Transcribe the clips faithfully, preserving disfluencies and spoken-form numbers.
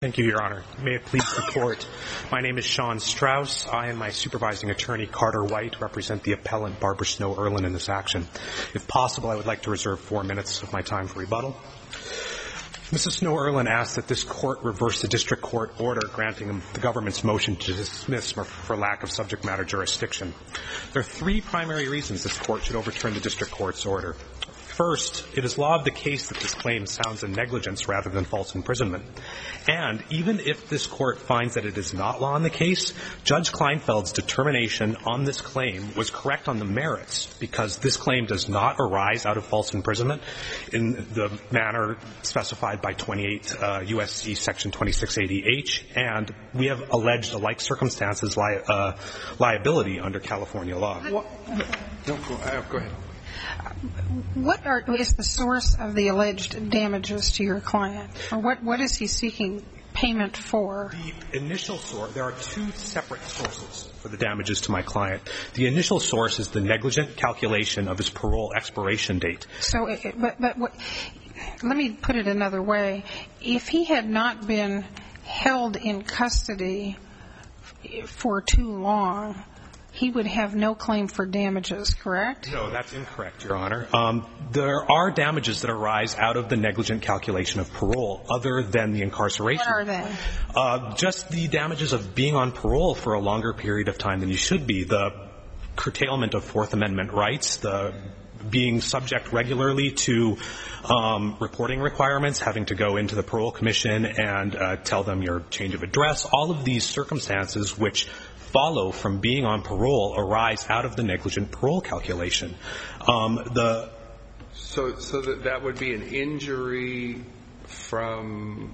Thank you, Your Honor. May it please the Court. My name is Sean Strauss. I and my supervising attorney, Carter White, represent the appellant Barbara Snow Erlin in this action. If possible, I would like to reserve four minutes of my time for rebuttal. Missus Snow Erlin asks that this Court reverse the district court order granting the government's motion to dismiss for, for lack of subject matter jurisdiction. There are three primary reasons this Court should overturn the district court's order. First, it is law of the case that this claim sounds in negligence rather than false imprisonment. And even if this Court finds that it is not law in the case, Judge Kleinfeld's determination on this claim was correct on the merits because this claim does not arise out of false imprisonment in the manner specified by twenty-eight uh, U S C section twenty-six eighty H, and we have alleged a like circumstances li- uh, liability under California law. No, go, uh, go ahead. What are, is the source of the alleged damages to your client? Or what, what is he seeking payment for? The initial source, there are two separate sources for the damages to my client. The initial source is the negligent calculation of his parole expiration date. So, it, but, but what, let me put it another way. If he had not been held in custody for too long, he would have no claim for damages, correct? No, that's incorrect, Your Honor. Um, there are damages that arise out of the negligent calculation of parole other than the incarceration. What are they? Uh, just the damages of being on parole for a longer period of time than you should be, the curtailment of Fourth Amendment rights, the being subject regularly to um, reporting requirements, having to go into the parole commission and uh, tell them your change of address. All of these circumstances which follow from being on parole arise out of the negligent parole calculation. Um, the so so that that would be an injury from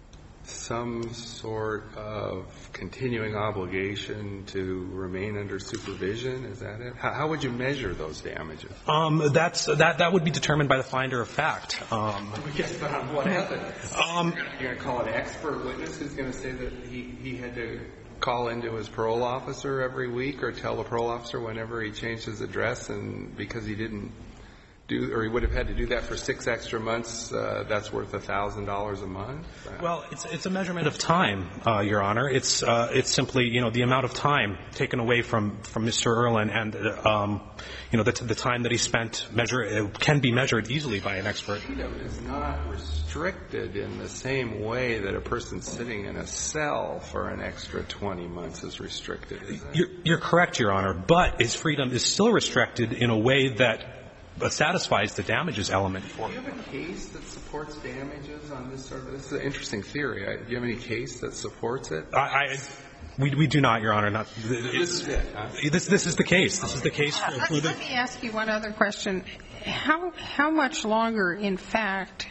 some sort of continuing obligation to remain under supervision. Is that it? How, how would you measure those damages? Um, that's that that would be determined by the finder of fact. Um, we guess on what happened. Um, You're going to call an expert witness who's going to say that he he had to call into his parole officer every week or tell the parole officer whenever he changed his address, and because he didn't do, or he would have had to do that for six extra months, uh, that's worth a thousand dollars a month? Well, it's it's a measurement of time, uh, Your Honor. It's uh, it's simply, you know, the amount of time taken away from, from Mister Erlin, and uh, um, you know, the, the time that he spent measure it can be measured easily by an expert. Freedom is not restricted in the same way that a person sitting in a cell for an extra twenty months is restricted. Is that? You're, you're correct, Your Honor, but his freedom is still restricted in a way that satisfies the damages element for him. Do you have a case that supports damages on this sort of? This is an interesting theory. Do you have any case that supports it? I, I we we do not, Your Honor. Not this is it. Huh? This this is the case. This is the case. For, let, for the, let me ask you one other question. How how much longer, in fact,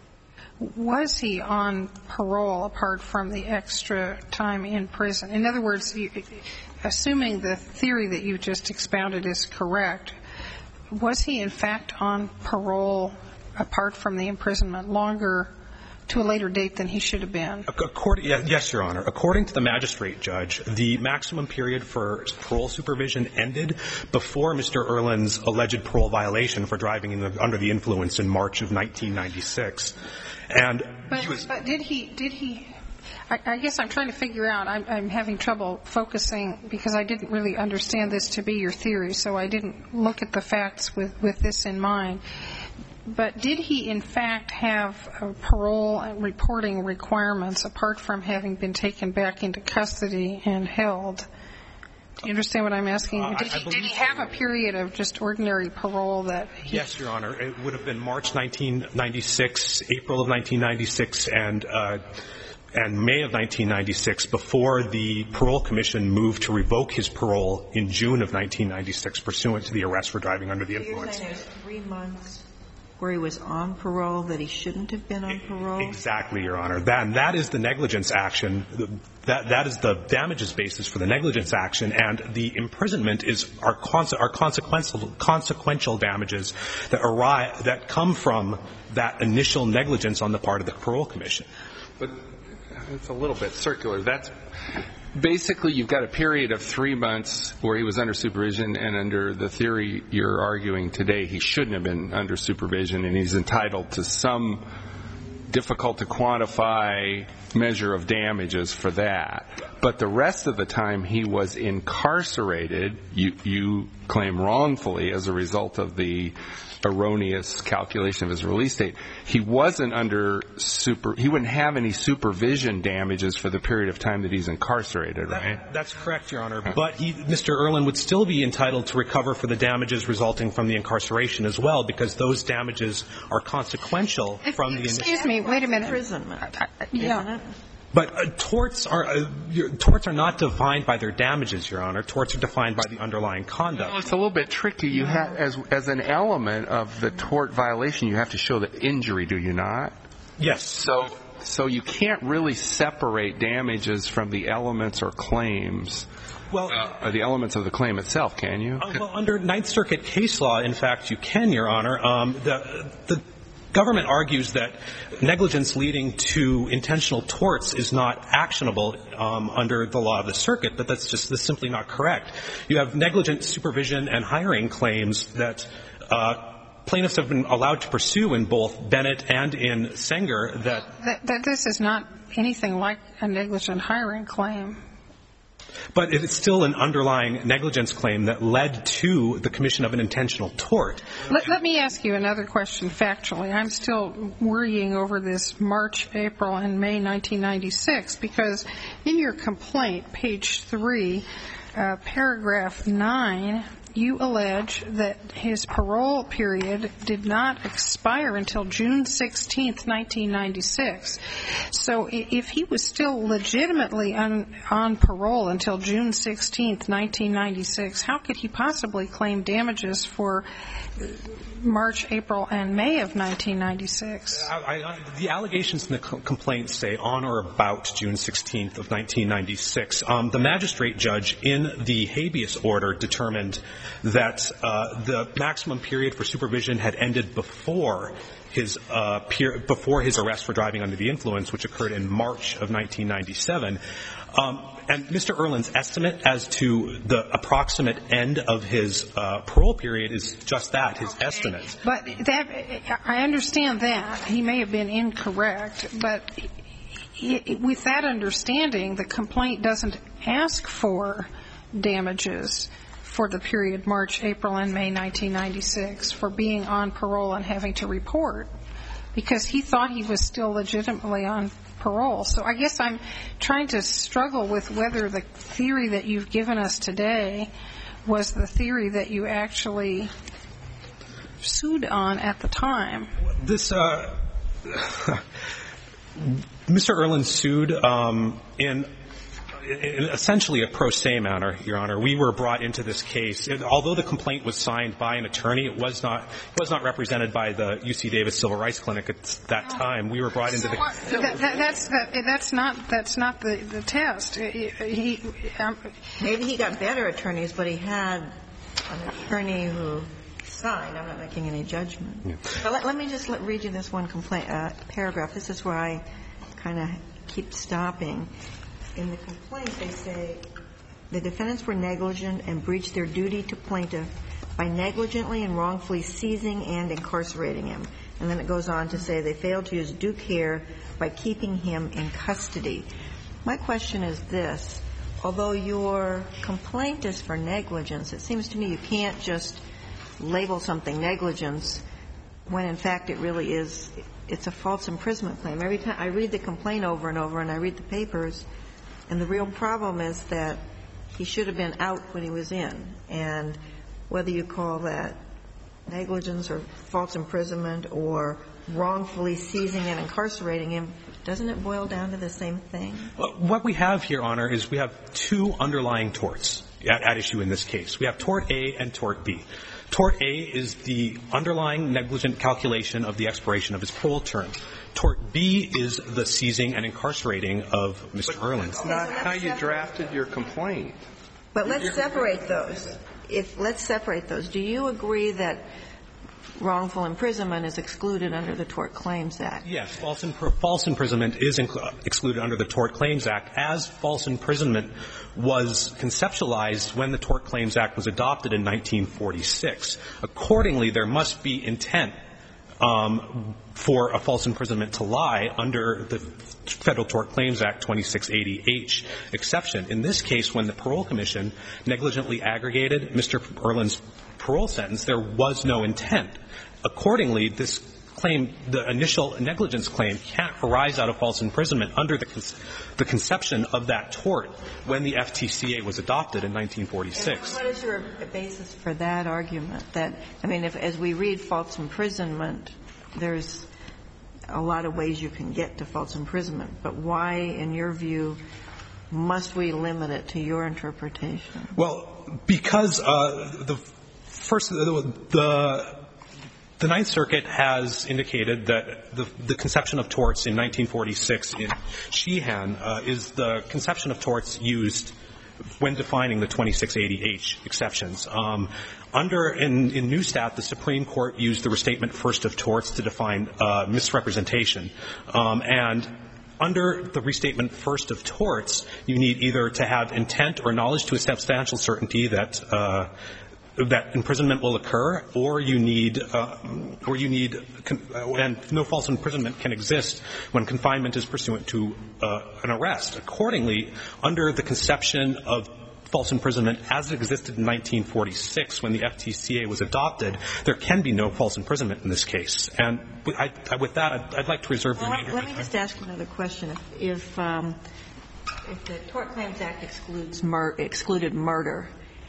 was he on parole apart from the extra time in prison? In other words, you, assuming the theory that you just expounded is correct, was he in fact on parole apart from the imprisonment longer to a later date than he should have been? According, yes, Your Honor. According to the magistrate judge, the maximum period for parole supervision ended before Mister Erlin's alleged parole violation for driving in the, under the influence in March of nineteen ninety-six. And but, he was, but did he did he I, I guess I'm trying to figure out, I'm, I'm having trouble focusing because I didn't really understand this to be your theory, so I didn't look at the facts with, with this in mind. But did he, in fact, have uh, parole and reporting requirements apart from having been taken back into custody and held? Do you understand what I'm asking? Uh, did, I, I he, did he have a period of just ordinary parole that he... Yes, Your Honor. It would have been March nineteen ninety-six, April of nineteen ninety-six, and uh, and May of nineteen ninety-six before the parole commission moved to revoke his parole in June of nineteen ninety-six pursuant to the arrest for driving under the influence. So you're saying there's three months where he was on parole that he shouldn't have been on parole? Exactly, Your Honor. That, and that is the negligence action. That, that is the damages basis for the negligence action, and the imprisonment is our, conse- our consequential, consequential damages that arise, that come from that initial negligence on the part of the parole commission. But it's a little bit circular. That's basically, you've got a period of three months where he was under supervision, and under the theory you're arguing today, he shouldn't have been under supervision, and he's entitled to some difficult to quantify measure of damages for that. But the rest of the time he was incarcerated, you, you claim wrongfully as a result of the erroneous calculation of his release date, he wasn't under super, he wouldn't have any supervision damages for the period of time that he's incarcerated, right? That, that's correct, Your Honor. But he, Mister Erlin would still be entitled to recover for the damages resulting from the incarceration as well, because those damages are consequential from the initial. Excuse me, wait a minute. Imprisonment, yeah. isn't it? But uh, torts are uh, your, torts are not defined by their damages, Your Honor. Torts are defined by the underlying conduct. Well, it's a little bit tricky. You have, as as an element of the tort violation, you have to show the injury, do you not? Yes. So so you can't really separate damages from the elements or claims. Well, uh, or the elements of the claim itself, can you? Uh, well, under Ninth Circuit case law, in fact, you can, Your Honor. Um, the the government argues that negligence leading to intentional torts is not actionable um, under the law of the circuit, but that's just that's simply not correct. You have negligent supervision and hiring claims that uh, plaintiffs have been allowed to pursue in both Bennett and in Senger. That, that, that this is not anything like a negligent hiring claim. But it's still an underlying negligence claim that led to the commission of an intentional tort. Let, let me ask you another question factually. I'm still worrying over this March, April, and May nineteen ninety-six, because in your complaint, page three, uh, paragraph nine, you allege that his parole period did not expire until June sixteenth, nineteen ninety-six. So if he was still legitimately on, on parole until June sixteenth, nineteen ninety-six, how could he possibly claim damages for March, April, and May of nineteen ninety-six? I, I, the allegations in the co- complaint say on or about June sixteenth of nineteen ninety-six. Um, the magistrate judge in the habeas order determined that uh, the maximum period for supervision had ended before his uh, peer, before his arrest for driving under the influence, which occurred in March of nineteen ninety-seven. Um, and Mister Erlin's estimate as to the approximate end of his uh, parole period is just that, his okay. estimate. But that, I understand that. He may have been incorrect, but with that understanding, the complaint doesn't ask for damages for the period March, April, and May nineteen ninety-six for being on parole and having to report, because he thought he was still legitimately on parole. So I guess I'm trying to struggle with whether the theory that you've given us today was the theory that you actually sued on at the time. This, uh, Mister Erlin sued um, in in essentially a pro se manner, Your Honor. We were brought into this case. It, although the complaint was signed by an attorney, it was not it was not represented by the U C Davis Civil Rights Clinic at that time. We were brought into the. That, that, that's that, that's not that's not the, the test. He, he, um, Maybe he got better attorneys, but he had an attorney who signed. I'm not making any judgment. Yeah. But let, let me just let, read you this one complaint uh, paragraph. This is where I kind of keep stopping. In the complaint, they say the defendants were negligent and breached their duty to plaintiff by negligently and wrongfully seizing and incarcerating him. And then it goes on to say they failed to use due care by keeping him in custody. My question is this. Although your complaint is for negligence, it seems to me you can't just label something negligence when, in fact, it really is, it's a false imprisonment claim. Every time I read the complaint over and over and I read the papers, and the real problem is that he should have been out when he was in. And whether you call that negligence or false imprisonment or wrongfully seizing and incarcerating him, doesn't it boil down to the same thing? Well, what we have here, Honor, is we have two underlying torts at, at issue in this case. We have tort A and tort B. Tort A is the underlying negligent calculation of the expiration of his parole term. Tort B is the seizing and incarcerating of Mister Erlin. That's not how you drafted your complaint. But let's separate those. If let's separate those. Do you agree that wrongful imprisonment is excluded under the Tort Claims Act? Yes, false, imp- false imprisonment is inc- excluded under the Tort Claims Act, as false imprisonment was conceptualized when the Tort Claims Act was adopted in nineteen forty-six. Accordingly, there must be intent um, for a false imprisonment to lie under the Federal Tort Claims Act twenty-six eighty H exception. In this case, when the Parole Commission negligently aggregated Mister Erlin's parole sentence, there was no intent. Accordingly, this claim, the initial negligence claim, can't arise out of false imprisonment under the, con- the conception of that tort when the F T C A was adopted in nineteen forty-six. And what is your basis for that argument? That, I mean, if, as we read false imprisonment, there's a lot of ways you can get to false imprisonment. But why, in your view, must we limit it to your interpretation? Well, because uh, the first, the, the The Ninth Circuit has indicated that the, the conception of torts in nineteen forty-six in Sheehan uh, is the conception of torts used when defining the twenty-six eighty H exceptions. Um, under, in, in Neustadt, the Supreme Court used the restatement first of torts to define uh, misrepresentation. Um, and under the restatement first of torts, you need either to have intent or knowledge to a substantial certainty that uh, that imprisonment will occur, or you need, uh, or you need, and no false imprisonment can exist when confinement is pursuant to uh, an arrest. Accordingly, under the conception of false imprisonment as it existed in nineteen forty-six when the F T C A was adopted, there can be no false imprisonment in this case. And I, I, with that, I'd, I'd like to reserve the well, remainder. Let me just ask another question. If, if, um, if the Tort Claims Act excludes mur- excluded murder,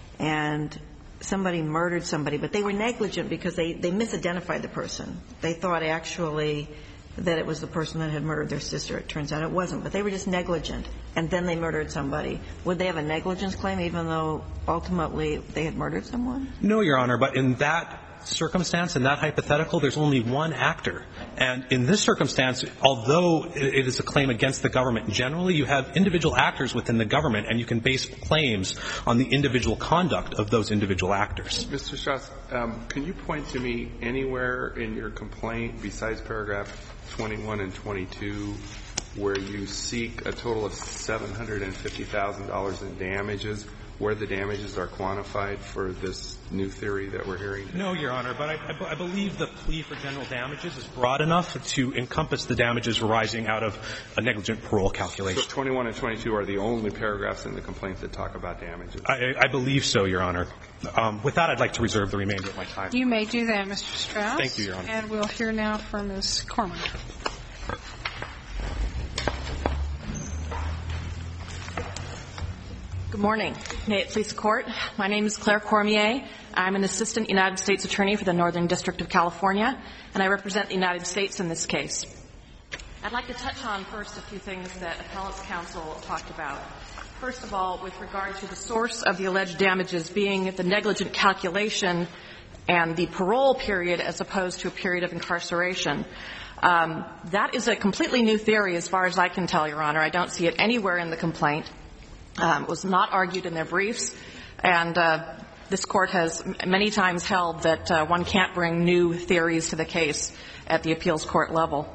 and somebody murdered somebody, but they were negligent because they, they misidentified the person. They thought actually that it was the person that had murdered their sister. It turns out it wasn't, but they were just negligent, and then they murdered somebody. Would they have a negligence claim even though ultimately they had murdered someone? No, Your Honor, but in that circumstance, in that hypothetical, there's only one actor. And in this circumstance, although it is a claim against the government generally, you have individual actors within the government, and you can base claims on the individual conduct of those individual actors. Mister Strauss, um, can you point to me anywhere in your complaint besides paragraph twenty-one and twenty-two where you seek a total of seven hundred fifty thousand dollars in damages, where the damages are quantified for this new theory that we're hearing? No, Your Honor, but I, I believe the plea for general damages is broad enough to encompass the damages arising out of a negligent parole calculation. So twenty-one and twenty-two are the only paragraphs in the complaint that talk about damages? I, I believe so, Your Honor. Um, with that, I'd like to reserve the remainder of my time. You may do that, Mister Strauss. Thank you, Your Honor. And we'll hear now from Miz Cormier. Good morning. May it please the Court. My name is Claire Cormier. I'm an assistant United States attorney for the Northern District of California, and I represent the United States in this case. I'd like to touch on first a few things that Appellate's counsel talked about. First of all, with regard to the source of the alleged damages being the negligent calculation and the parole period as opposed to a period of incarceration. Um, that is a completely new theory as far as I can tell, Your Honor. I don't see it anywhere in the complaint. Um, it was not argued in their briefs, and uh, this Court has many times held that uh, one can't bring new theories to the case at the appeals court level.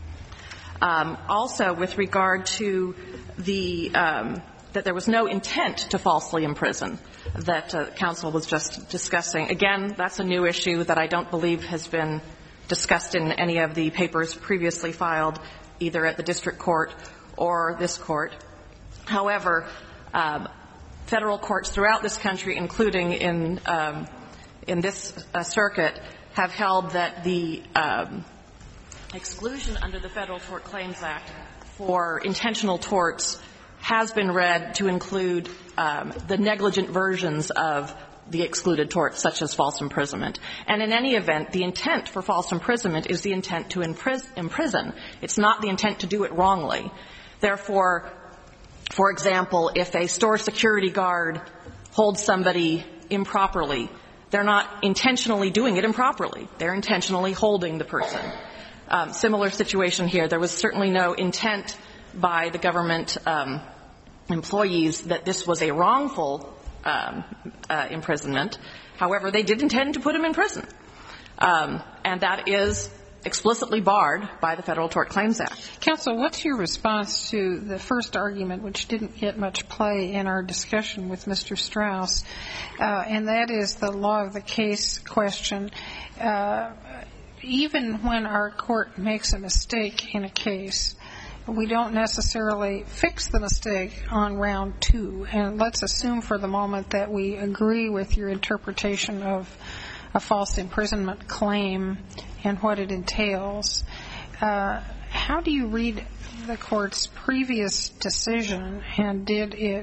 Um, also, with regard to the um, that there was no intent to falsely imprison that uh, counsel was just discussing. Again, that's a new issue that I don't believe has been discussed in any of the papers previously filed, either at the district court or this court. However, um, federal courts throughout this country, including in um, in this uh, circuit, have held that the um, exclusion under the Federal Tort Claims Act for intentional torts has been read to include um, the negligent versions of the excluded torts, such as false imprisonment. And in any event, the intent for false imprisonment is the intent to impris- imprison. It's not the intent to do it wrongly. Therefore, for example, if a store security guard holds somebody improperly, they're not intentionally doing it improperly. They're intentionally holding the person. Um, similar situation here. There was certainly no intent by the government um, employees that this was a wrongful um, uh, imprisonment. However, they did intend to put him in prison. Um, and that is explicitly barred by the Federal Tort Claims Act. Counsel, what's your response to the first argument, which didn't get much play in our discussion with Mister Strauss, uh, and that is the law of the case question? Uh, even when our court makes a mistake in a case, we don't necessarily fix the mistake on round two. And let's assume for the moment that we agree with your interpretation of a false imprisonment claim and what it entails. Uh, how do you read the court's previous decision, and did it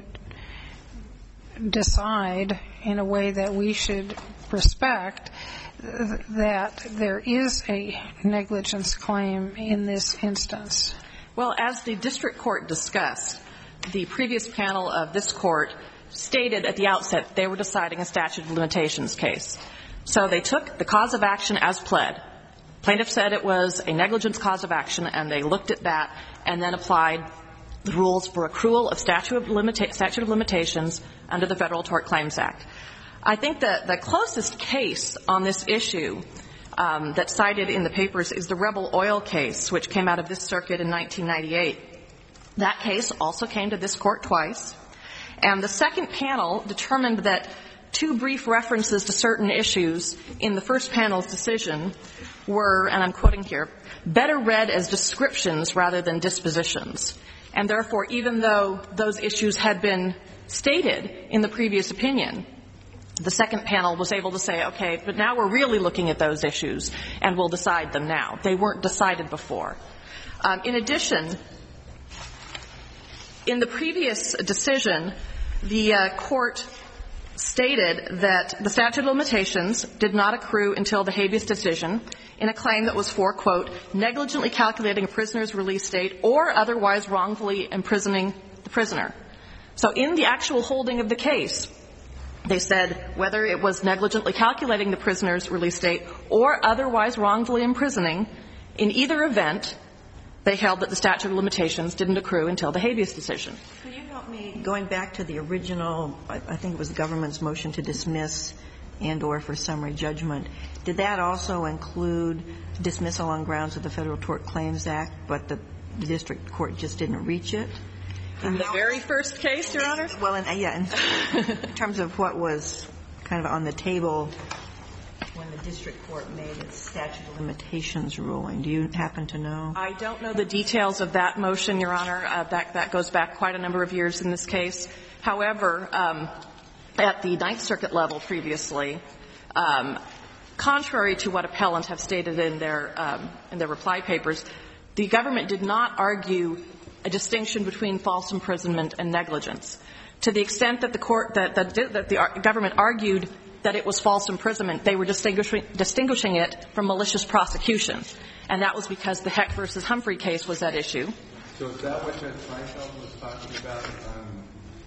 decide in a way that we should respect that there is a negligence claim in this instance? Well, as the district court discussed, the previous panel of this court stated at the outset they were deciding a statute of limitations case. So they took the cause of action as pled. Plaintiff said it was a negligence cause of action, and they looked at that and then applied the rules for accrual of statute of, limita- statute of limitations under the Federal Tort Claims Act. I think that the closest case on this issue Um, that's cited in the papers is the Rebel Oil case, which came out of this circuit in nineteen ninety-eight. That case also came to this court twice. And the second panel determined that two brief references to certain issues in the first panel's decision were, and I'm quoting here, better read as descriptions rather than dispositions. And therefore, even though those issues had been stated in the previous opinion, the second panel was able to say, okay, but now we're really looking at those issues, and we'll decide them now. They weren't decided before. Um, in addition, in the previous decision, the uh, court stated that the statute of limitations did not accrue until the habeas decision in a claim that was for, quote, negligently calculating a prisoner's release date or otherwise wrongfully imprisoning the prisoner. So in the actual holding of the case, they said whether it was negligently calculating the prisoner's release date or otherwise wrongfully imprisoning, in either event, they held that the statute of limitations didn't accrue until the habeas decision. Could you help me, going back to the original, I think it was the government's motion to dismiss and or for summary judgment, did that also include dismissal on grounds of the Federal Tort Claims Act, but the, the district court just didn't reach it? In the very first case, Your Honor? Well, in, yeah, in, in terms of what was kind of on the table when the district court made its statute of limitations ruling. Do you happen to know? I don't know the details of that motion, Your Honor. Uh, that, that goes back quite a number of years in this case. However, um, at the Ninth Circuit level previously, um, contrary to what appellants have stated in their, um, in their reply papers, the government did not argue a distinction between false imprisonment and negligence. To the extent that the court, that, that, that the government argued that it was false imprisonment, they were distinguishing, distinguishing it from malicious prosecution. And that was because the Heck versus Humphrey case was at issue. So is that what Judge Feinfeld was talking about um,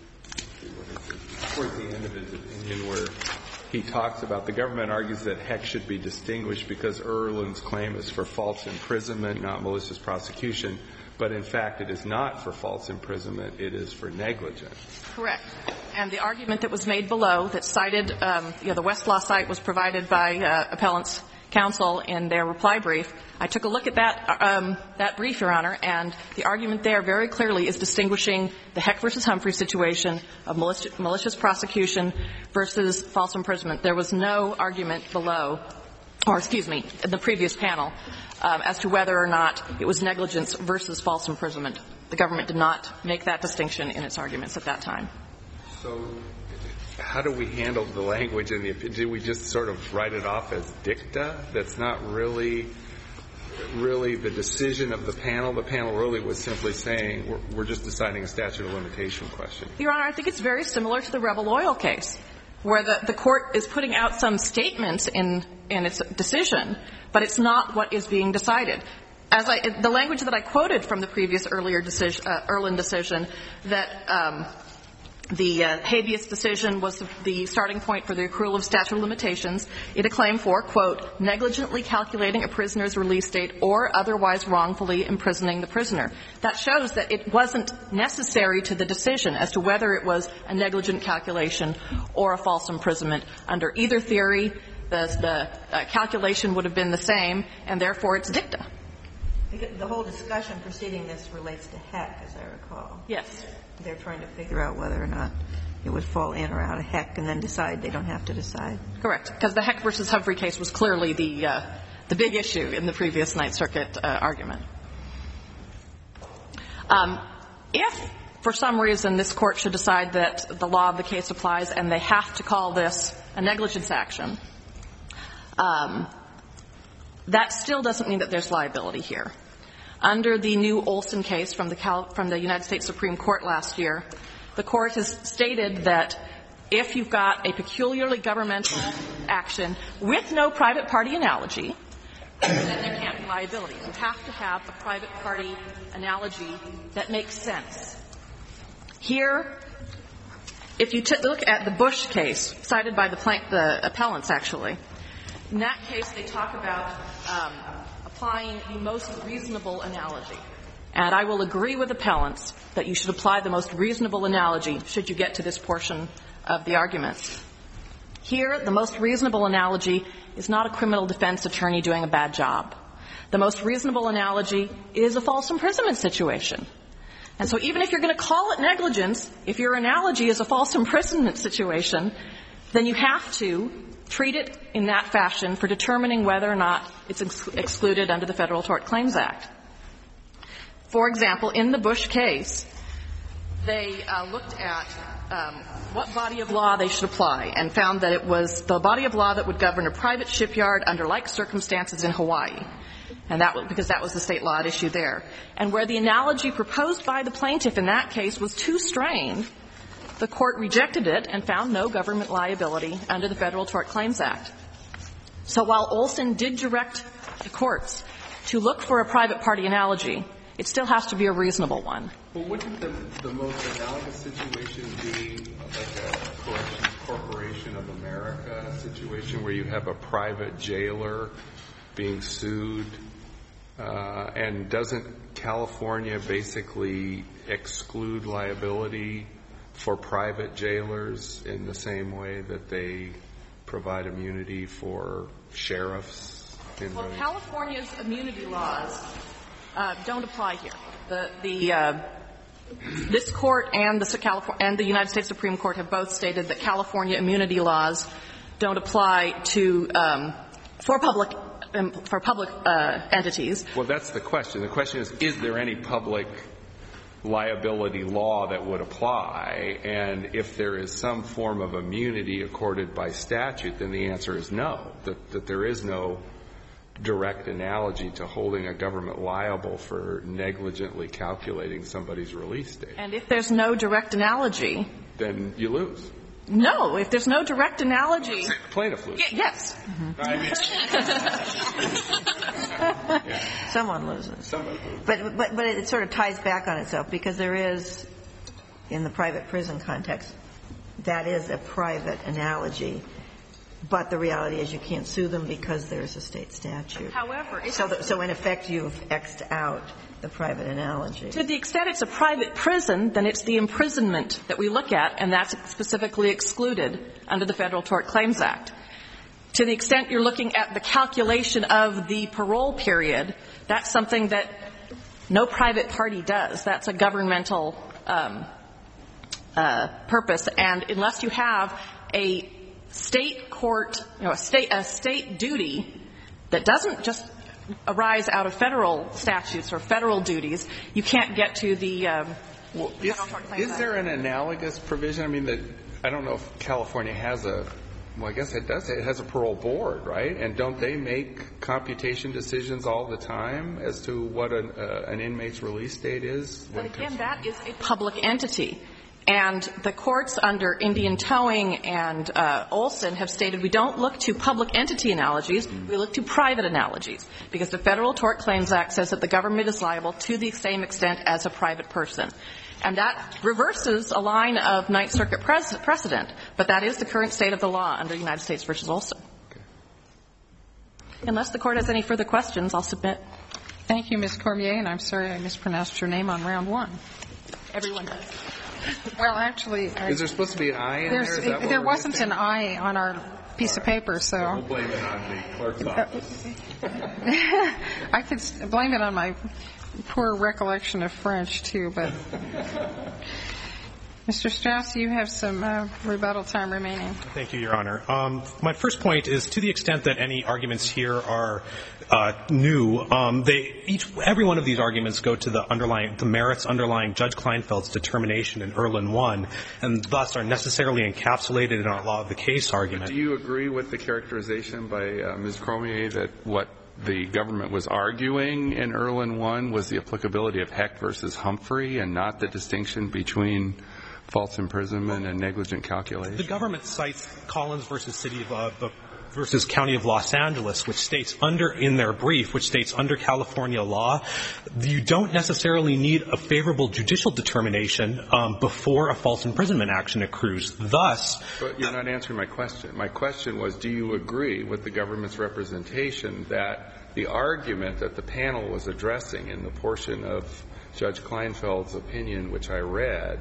towards the end of his opinion, where he talks about the government argues that Heck should be distinguished because Erlin's claim is for false imprisonment, not malicious prosecution. But in fact, it is not for false imprisonment. It is for negligence. Correct. And the argument that was made below that cited, um, you know, the Westlaw site was provided by uh, appellant's counsel in their reply brief. I took a look at that, um, that brief, Your Honor, and the argument there very clearly is distinguishing the Heck versus Humphrey situation of malicious, malicious prosecution versus false imprisonment. There was no argument below, or excuse me, in the previous panel, Um, as to whether or not it was negligence versus false imprisonment. The government did not make that distinction in its arguments at that time. So how do we handle the language in the opinion? Do we just sort of write it off as dicta? That's not really really the decision of the panel. The panel really was simply saying we're, we're just deciding a statute of limitation question. Your Honor, I think it's very similar to the Rebel Oil case, where the, the court is putting out some statements in, in its decision, but it's not what is being decided. As I, the language that I quoted from the previous earlier decision, uh, Erlin decision, that um, the uh, habeas decision was the, the starting point for the accrual of statute of limitations. It acclaimed for, quote, negligently calculating a prisoner's release date or otherwise wrongfully imprisoning the prisoner. That shows that it wasn't necessary to the decision as to whether it was a negligent calculation or a false imprisonment. Under either theory, the, the uh, calculation would have been the same, and therefore it's dicta. The whole discussion preceding this relates to Heck, as I recall. Yes. They're trying to figure out whether or not it would fall in or out of Heck and then decide they don't have to decide. Correct. Because the Heck versus Humphrey case was clearly the, uh, the big issue in the previous Ninth Circuit uh, argument. Um, if, for some reason, this Court should decide that the law of the case applies and they have to call this a negligence action, um, that still doesn't mean that there's liability here. Under the new Olson case from the, Cal- from the United States Supreme Court last year, the Court has stated that if you've got a peculiarly governmental action with no private party analogy, then there can't be liability. You have to have a private party analogy that makes sense. Here, if you t- look at the Bush case, cited by the, pla- the appellants, actually, in that case they talk about um, applying the most reasonable analogy. And I will agree with appellants that you should apply the most reasonable analogy should you get to this portion of the arguments. Here, the most reasonable analogy is not a criminal defense attorney doing a bad job. The most reasonable analogy is a false imprisonment situation. And so even if you're going to call it negligence, if your analogy is a false imprisonment situation, then you have to treat it in that fashion for determining whether or not it's ex- excluded under the Federal Tort Claims Act. For example, in the Bush case, they uh, looked at um, what body of law they should apply and found that it was the body of law that would govern a private shipyard under like circumstances in Hawaii. And that was because that was the state law at issue there. And where the analogy proposed by the plaintiff in that case was too strained, the Court rejected it and found no government liability under the Federal Tort Claims Act. So while Olson did direct the courts to look for a private party analogy, it still has to be a reasonable one. Well, wouldn't the, the most analogous situation be like a Corrections Corporation of America situation where you have a private jailer being sued? Uh, and doesn't California basically exclude liability for private jailers in the same way that they provide immunity for sheriffs? In Well, the California's immunity laws uh, don't apply here. The, the uh, this Court and the California and the United States Supreme Court have both stated that California immunity laws don't apply to um, for public um, for public uh, entities. Well, that's the question. The question is, is there any public liability law that would apply? And if there is some form of immunity accorded by statute, then the answer is no, that, that there is no direct analogy to holding a government liable for negligently calculating somebody's release date. And if there's no direct analogy, then you lose. no. If there's no direct analogy, The plaintiff loses. y- yes. I mean, Someone loses. somebody loses. But, but, but it sort of ties back on itself because there is, in the private prison context, that is a private analogy. But the reality is you can't sue them because there's a state statute. However, it's So, that, so in effect, you've X'd out the private analogy. to the extent it's a private prison, then it's the imprisonment that we look at, and that's specifically excluded under the Federal Tort Claims Act. To the extent you're looking at the calculation of the parole period, that's something that no private party does. That's a governmental um, uh, purpose, and unless you have a state court, you know, a state a state duty that doesn't just arise out of federal statutes or federal duties, you can't get to the um, Well, is, is there an analogous provision? I mean, that I don't know if California has a. Well, I guess it does. It has a parole board, right? And don't they make computation decisions all the time as to what an, uh, an inmate's release date is? But again, that is a public entity. And the courts under Indian Towing and uh, Olson have stated we don't look to public entity analogies, we look to private analogies, because the Federal Tort Claims Act says that the government is liable to the same extent as a private person. And that reverses a line of Ninth Circuit pres- precedent, but that is the current state of the law under United States v. Olson. Okay. Unless the Court has any further questions, I'll submit. Thank you, Miz Cormier, and I'm sorry I mispronounced your name on round one. Everyone does. Well, actually, I, Is there supposed to be an I in there? there's, Is that what there we're wasn't missing? an I on our piece of paper, so We'll blame it on the clerk's office. I could s- blame it on my poor recollection of French, too, but Mister Strauss, you have some uh, rebuttal time remaining. Thank you, Your Honor. Um, my first point is, to the extent that any arguments here are uh, new, um, they each every one of these arguments go to the underlying the merits underlying Judge Kleinfeld's determination in Erlin one, and thus are necessarily encapsulated in our law of the case argument. Do you agree with the characterization by uh, Miz Cormier that what the government was arguing in Erlin one was the applicability of Hecht versus Humphrey and not the distinction between false imprisonment and negligent calculation? The government cites Collins versus City of uh, versus County of Los Angeles, which states under in their brief, which states under California law, you don't necessarily need a favorable judicial determination um, before a false imprisonment action accrues. Thus, but you're not answering my question. My question was, do you agree with the government's representation that the argument that the panel was addressing in the portion of Judge Kleinfeld's opinion, which I read,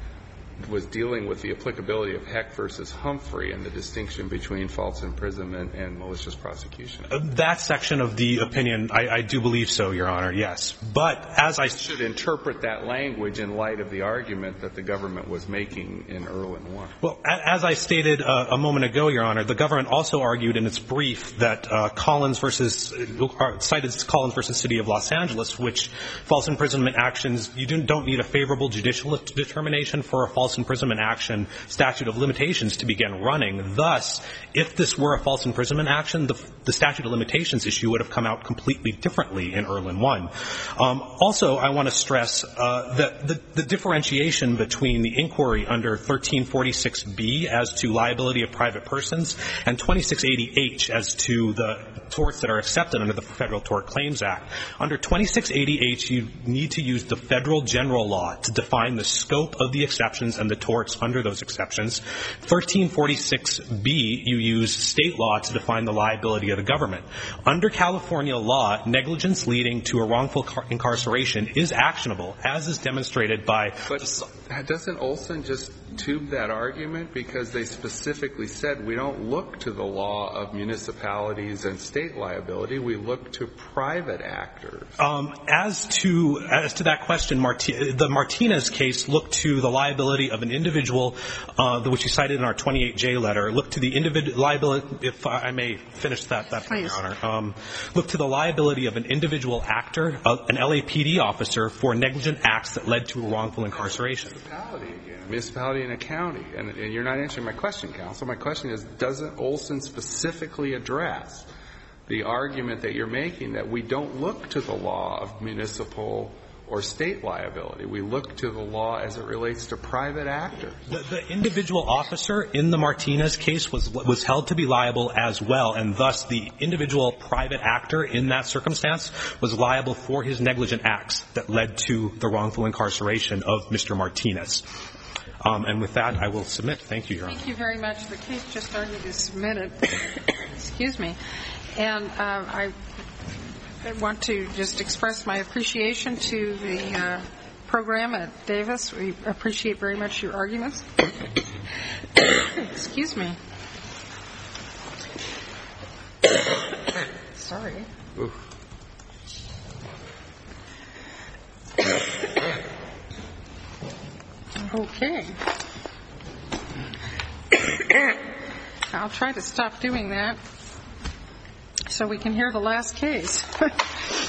was dealing with the applicability of Hecht versus Humphrey and the distinction between false imprisonment and malicious prosecution? Uh, that section of the opinion, I, I do believe so, Your Honor, yes. But as I should interpret that language in light of the argument that the government was making in Erlin one. Well, as I stated uh, a moment ago, Your Honor, the government also argued in its brief that uh, Collins versus uh, cited Collins versus City of Los Angeles, which false imprisonment actions, you don't need a favorable judicial determination for a false imprisonment action statute of limitations to begin running. Thus, if this were a false imprisonment action, the, the statute of limitations issue would have come out completely differently in Erlin one. Um, also, I want to stress uh, that the, the differentiation between the inquiry under thirteen forty-six B as to liability of private persons and twenty-six eighty H as to the torts that are accepted under the Federal Tort Claims Act. Under twenty-six eighty H, you need to use the federal general law to define the scope of the exceptions and the torts under those exceptions. thirteen forty-six B, you use state law to define the liability of the government. Under California law, negligence leading to a wrongful car- incarceration is actionable, as is demonstrated by... But doesn't Olson just tube that argument? Because they specifically said we don't look to the law of municipalities and state liability. We look to private actors. Um, as to as to that question, Marti- the Martinez case looked to the liability of an individual, uh, which you cited in our twenty-eight J letter. Look to the individual liability, if I may finish that, that point, Your Honor. Um, look to the liability of an individual actor, uh, an L A P D officer, for negligent acts that led to a wrongful incarceration. Municipality again. Municipality and a county. And, and you're not answering my question, counsel. My question is, doesn't Olson specifically address the argument that you're making that we don't look to the law of municipal or state liability? We look to the law as it relates to private actors. The, the individual officer in the Martinez case was was held to be liable as well, and thus the individual private actor in that circumstance was liable for his negligent acts that led to the wrongful incarceration of Mister Martinez. Um, and with that, I will submit. Thank you, Your Honor. Thank you very much. The case just argued is submitted. Excuse me. And uh, I I want to just express my appreciation to the uh, program at Davis. We appreciate very much your arguments. Excuse me. Sorry. Oof. Okay. I'll try to stop doing that so we can hear the last case.